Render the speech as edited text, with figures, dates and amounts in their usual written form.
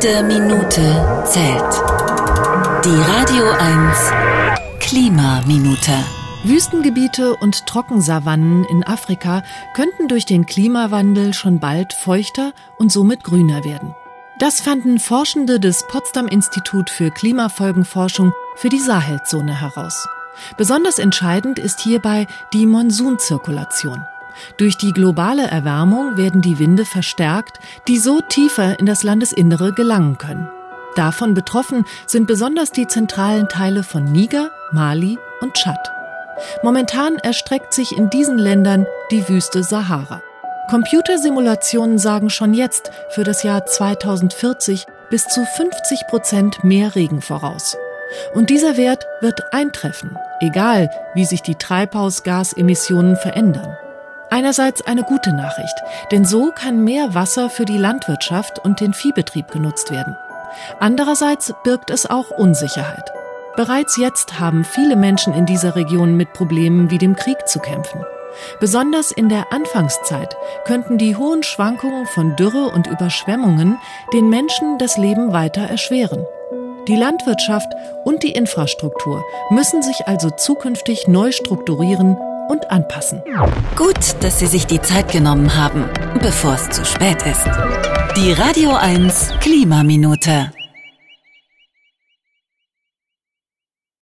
Jede Minute zählt. Die Radio 1 Klimaminute. Wüstengebiete und Trockensavannen in Afrika könnten durch den Klimawandel schon bald feuchter und somit grüner werden. Das fanden Forschende des Potsdam-Institut für Klimafolgenforschung für die Sahelzone heraus. Besonders entscheidend ist hierbei die Monsunzirkulation. Durch die globale Erwärmung werden die Winde verstärkt, die so tiefer in das Landesinnere gelangen können. Davon betroffen sind besonders die zentralen Teile von Niger, Mali und Tschad. Momentan erstreckt sich in diesen Ländern die Wüste Sahara. Computersimulationen sagen schon jetzt für das Jahr 2040 bis zu 50% mehr Regen voraus. Und dieser Wert wird eintreffen, egal wie sich die Treibhausgasemissionen verändern. Einerseits eine gute Nachricht, denn so kann mehr Wasser für die Landwirtschaft und den Viehbetrieb genutzt werden. Andererseits birgt es auch Unsicherheit. Bereits jetzt haben viele Menschen in dieser Region mit Problemen wie dem Krieg zu kämpfen. Besonders in der Anfangszeit könnten die hohen Schwankungen von Dürre und Überschwemmungen den Menschen das Leben weiter erschweren. Die Landwirtschaft und die Infrastruktur müssen sich also zukünftig neu strukturieren und anpassen. Gut, dass Sie sich die Zeit genommen haben, bevor es zu spät ist. Die Radio 1 Klimaminute.